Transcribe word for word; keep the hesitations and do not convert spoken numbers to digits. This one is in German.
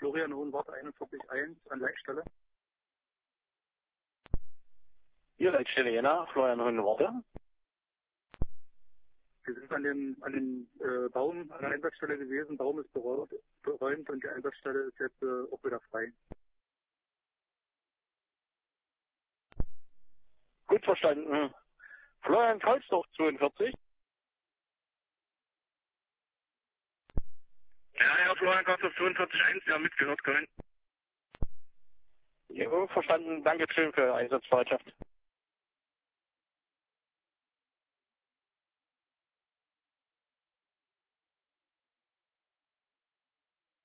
Florian Hohenwart einundvierzig eins an Leitstelle. Hier Leitstelle Jena, Florian Hohenwart. Wir sind an dem, an dem äh, Baum, an der Einsatzstelle gewesen. Baum ist beräumt, beräumt und die Einsatzstelle ist jetzt äh, auch wieder frei. Gut verstanden. Florian Kreuzdorf zweiundvierzig. Ja, ja, Florian Kreuzdorf zweiundvierzig eins, ja, mitgehört, Köln. Ja, verstanden. Dankeschön für Ihre Einsatzbereitschaft.